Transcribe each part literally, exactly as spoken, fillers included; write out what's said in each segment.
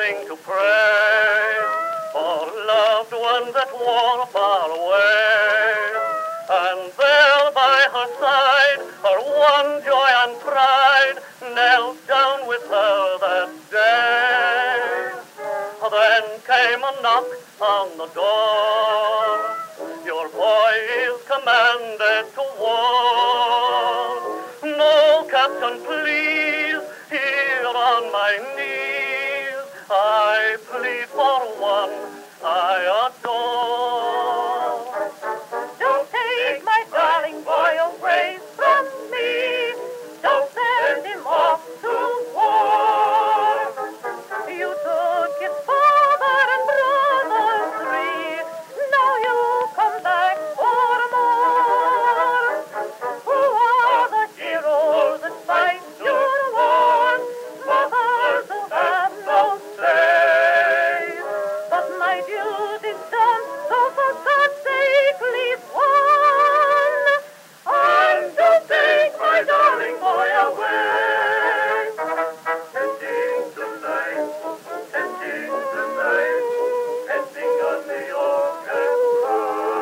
kneeling to pray for loved ones that were far away. And there by her side, her one joy and pride, knelt down with her that day. Then came a knock on the door. Your boy is commanded to war. No, Captain, please, here on my knees, I plead for one I adore. Don't take my darling boy away from me. Don't send him off to war. You took his father and brother three. Now you come back for more. Who are the heroes that fight your wars? Mothers who have no say. But my duty's done, so for God's sake leave one. And don't take my darling boy away. Ending tonight, ending tonight, ending on the orchestra.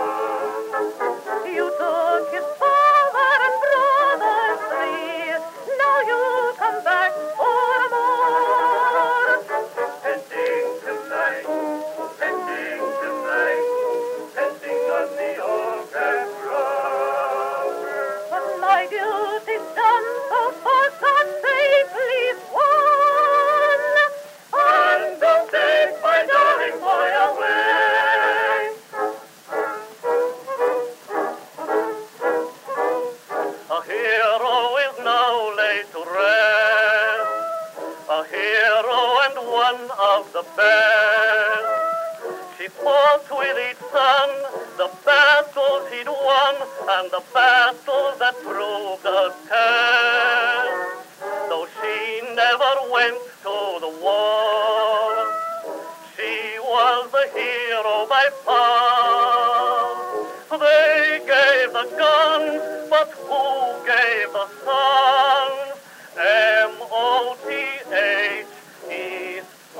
You took his father and brother three. Now you come back for more. Ending tonight, ending tonight, ending on the orchestra. But my duty's done, so for God's sake leave one. And don't take my darling boy away. A hero is now laid to rest, a hero and one of the best. She fought with each son the battles he'd won and the battles that proved a test. Though she never went to the war, she was the hero by far. They gave the guns, but who gave the sons? M O T H E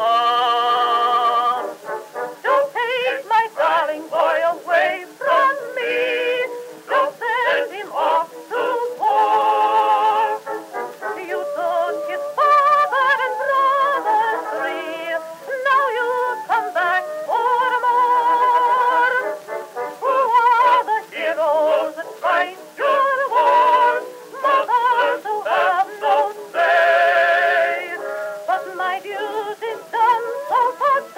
R. Don't take my darling boy away from me. Don't send him off to war. You took his father and brother three. Now you come back for more. Who are the heroes that fight your wars? Mothers who have no say. But my duty's done, so for